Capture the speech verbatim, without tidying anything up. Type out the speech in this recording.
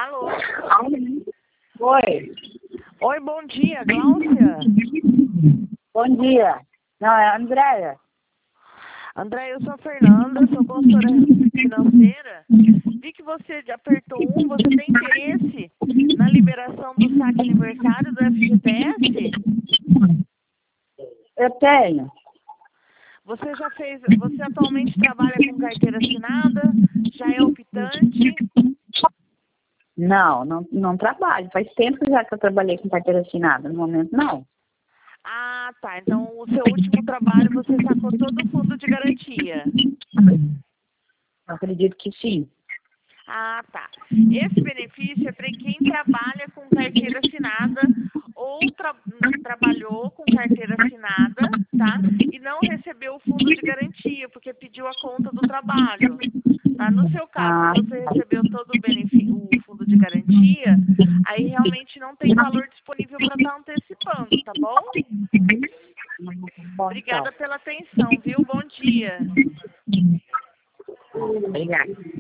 Alô? Oi. Oi, bom dia, Gláucia. Bom dia. Não, é a Andréia. André, eu sou a Fernanda, sou consultora financeira. Vi que você apertou um, você tem interesse na liberação do saque aniversário do F G T S? Eu tenho. Você já fez, você atualmente trabalha com carteira assinada? Já é optante? Não, não, não trabalho. Faz tempo já que eu trabalhei com carteira assinada. No momento, não. Ah, tá. Então, o seu último trabalho, você sacou todo o fundo de garantia? Acredito que sim. Ah, tá. Esse benefício é para quem trabalha com carteira assinada ou tra trabalhou com carteira assinada, tá? E não recebeu o fundo de garantia, porque pediu a conta do trabalho. Tá? No seu caso, Ah, se você recebeu todo o, benefício, o fundo de garantia, aí realmente não tem valor disponível para estar antecipando, tá bom? bom, Obrigada então. pela atenção, viu? Bom dia. Obrigada.